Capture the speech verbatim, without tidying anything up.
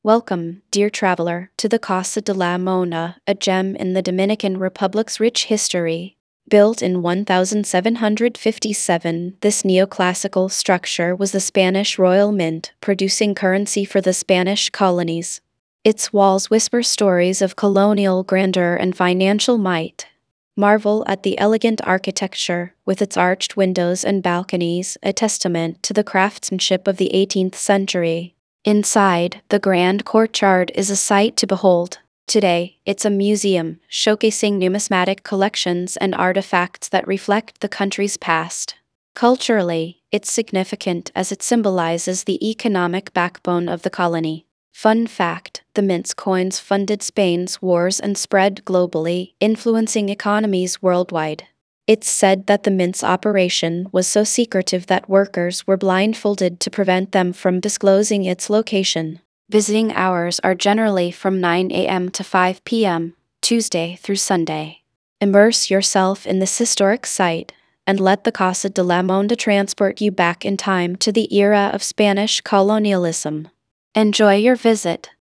Welcome, dear traveler, to the Casa de la Mona, a gem in the Dominican Republic's rich history. Built in seventeen fifty-seven, this neoclassical structure was the Spanish Royal Mint, producing currency for the Spanish colonies. Its walls whisper stories of colonial grandeur and financial might. Marvel at the elegant architecture, with its arched windows and balconies, a testament to the craftsmanship of the eighteenth century. Inside, the grand courtyard is a sight to behold. Today, it's a museum, showcasing numismatic collections and artifacts that reflect the country's past. Culturally, it's significant as it symbolizes the economic backbone of the colony. Fun fact, the mint's coins funded Spain's wars and spread globally, influencing economies worldwide. It's said that the mint's operation was so secretive that workers were blindfolded to prevent them from disclosing its location. Visiting hours are generally from nine a m to five p m, Tuesday through Sunday. Immerse yourself in this historic site, and let the Casa de la Mona transport you back in time to the era of Spanish colonialism. Enjoy your visit.